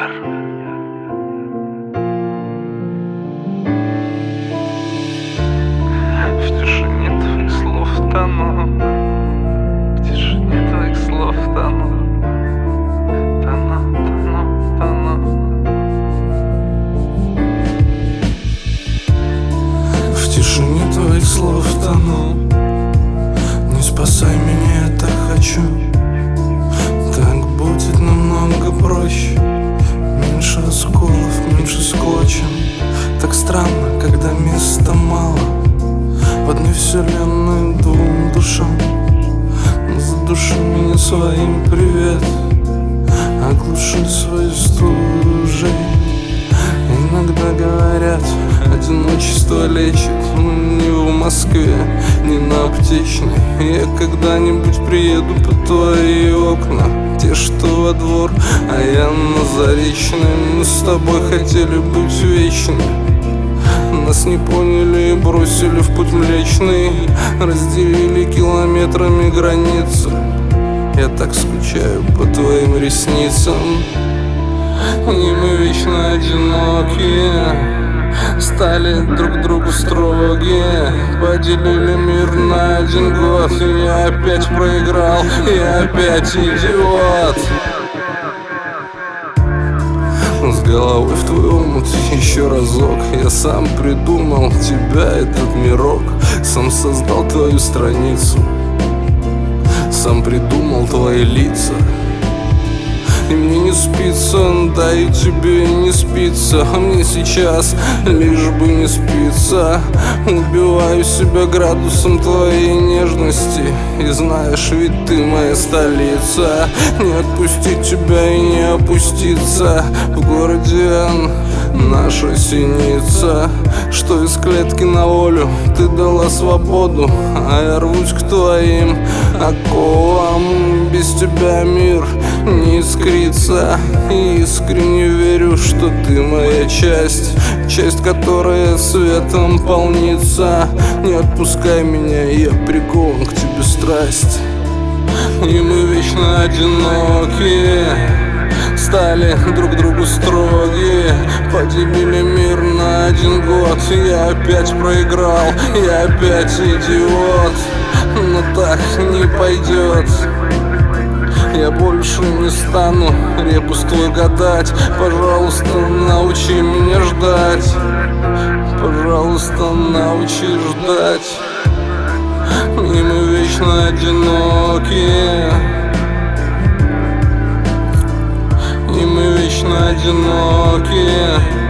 Яр. В тишине твоих слов тону, в тишине твоих слов тону, тону, тону, тону. В тишине твоих слов тону. Не спасай меня, я так хочу. Так будет намного проще. Меньше осколов, меньше склочен. Так странно, когда места мало в одной вселенной двум душам. Задуши меня своим привет, оглуши своей стужей. Иногда говорят, одиночество лечит, но не в Москве, не на Аптечной. Я когда-нибудь приеду под твои окна, те, что во двор, а я на Заречной. Мы с тобой хотели быть вечны, нас не поняли и бросили в путь млечный. Разделили километрами границы, я так скучаю по твоим ресницам. И мы вечно одинокие, стали друг другу строгие. Поделили мир на 1 год, и я опять проиграл, я опять идиот. С головой в твой омут еще разок. Я сам придумал тебя, этот мирок. Сам создал твою страницу, сам придумал твои лица. И мне не спится, да и тебе не спится. А мне сейчас лишь бы не спится. Убиваю себя градусом твоей нежности. И знаешь, ведь ты моя столица. Не отпустить тебя и не опуститься. В городе наша синица, что из клетки на волю ты дала свободу, а я рвусь к твоим оковам. Без тебя мир не искрится. И искренне верю, что ты моя часть, часть, которая светом полнится. Не отпускай меня, я прикован к тебе страсть. И мы вечно одинокие, стали друг другу строгие. Поделили мир на 1 год, я опять проиграл, я опять идиот. Но так не пойдет, я больше не стану ребус твой гадать. Пожалуйста, научи меня ждать, пожалуйста, научи ждать. И мы вечно одинокие, и мы вечно одинокие.